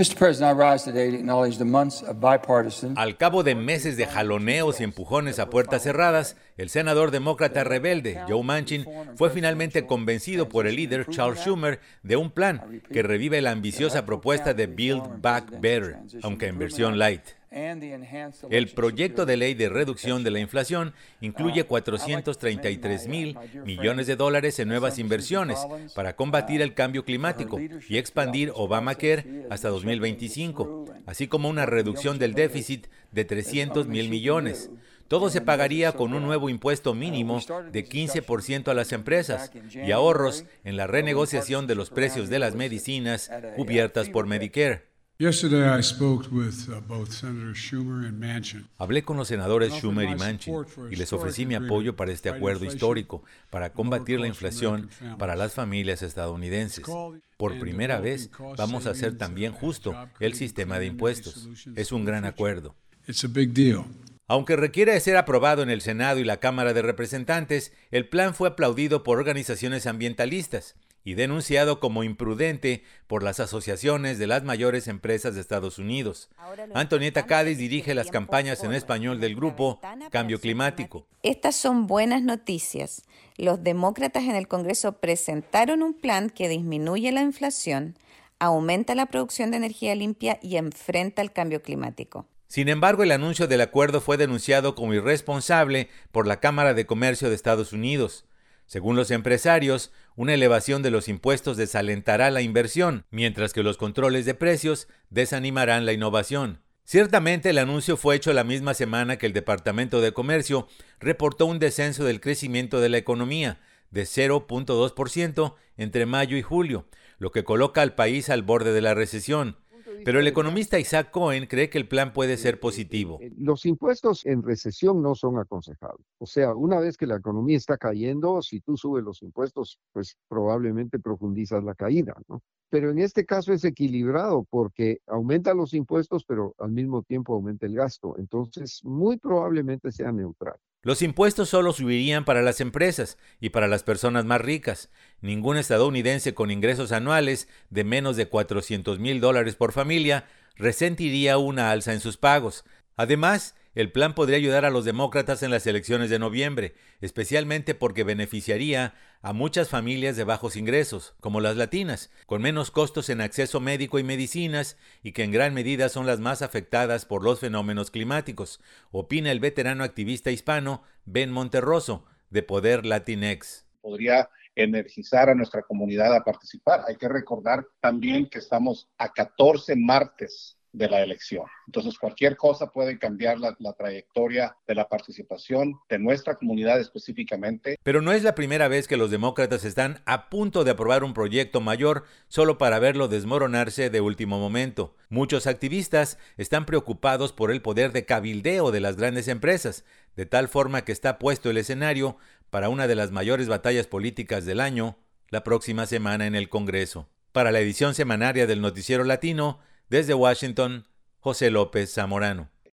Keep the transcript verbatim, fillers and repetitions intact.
Al cabo de meses de jaloneos y empujones a puertas cerradas, el senador demócrata rebelde Joe Manchin fue finalmente convencido por el líder Charles Schumer de un plan que revive la ambiciosa propuesta de Build Back Better, aunque en versión light. El proyecto de ley de reducción de la inflación incluye cuatrocientos treinta y tres mil millones de dólares en nuevas inversiones para combatir el cambio climático y expandir Obamacare hasta dos mil veinticinco, así como una reducción del déficit de trescientos mil millones. Todo se pagaría con un nuevo impuesto mínimo de quince por ciento a las empresas y ahorros en la renegociación de los precios de las medicinas cubiertas por Medicare. Hablé con los senadores Schumer y Manchin y les ofrecí mi apoyo para este acuerdo histórico para combatir la inflación para las familias estadounidenses. Por primera vez vamos a hacer también justo el sistema de impuestos. Es un gran acuerdo. Aunque requiere ser aprobado en el Senado y la Cámara de Representantes, el plan fue aplaudido por organizaciones ambientalistas y denunciado como imprudente por las asociaciones de las mayores empresas de Estados Unidos. Antonieta Cádiz dirige las campañas en español del grupo Cambio Climático. Estas son buenas noticias. Los demócratas en el Congreso presentaron un plan que disminuye la inflación, aumenta la producción de energía limpia y enfrenta el cambio climático. Sin embargo, el anuncio del acuerdo fue denunciado como irresponsable por la Cámara de Comercio de Estados Unidos. Según los empresarios, una elevación de los impuestos desalentará la inversión, mientras que los controles de precios desanimarán la innovación. Ciertamente, el anuncio fue hecho la misma semana que el Departamento de Comercio reportó un descenso del crecimiento de la economía de cero punto dos por ciento entre mayo y julio, lo que coloca al país al borde de la recesión. Pero el economista Isaac Cohen cree que el plan puede ser positivo. Los impuestos en recesión no son aconsejables. O sea, una vez que la economía está cayendo, si tú subes los impuestos, pues probablemente profundizas la caída, ¿no? Pero en este caso es equilibrado porque aumenta los impuestos, pero al mismo tiempo aumenta el gasto. Entonces, muy probablemente sea neutral. Los impuestos solo subirían para las empresas y para las personas más ricas. Ningún estadounidense con ingresos anuales de menos de cuatrocientos mil dólares por familia resentiría una alza en sus pagos. Además, el plan podría ayudar a los demócratas en las elecciones de noviembre, especialmente porque beneficiaría a muchas familias de bajos ingresos, como las latinas, con menos costos en acceso médico y medicinas y que en gran medida son las más afectadas por los fenómenos climáticos, opina el veterano activista hispano Ben Monterroso, de Poder Latinx. Podría energizar a nuestra comunidad a participar. Hay que recordar también que estamos a catorce martes de la elección. Entonces, cualquier cosa puede cambiar la, la trayectoria de la participación de nuestra comunidad específicamente. Pero no es la primera vez que los demócratas están a punto de aprobar un proyecto mayor solo para verlo desmoronarse de último momento. Muchos activistas están preocupados por el poder de cabildeo de las grandes empresas, de tal forma que está puesto el escenario para una de las mayores batallas políticas del año, la próxima semana en el Congreso. Para la edición semanaria del Noticiero Latino, desde Washington, José López Zamorano.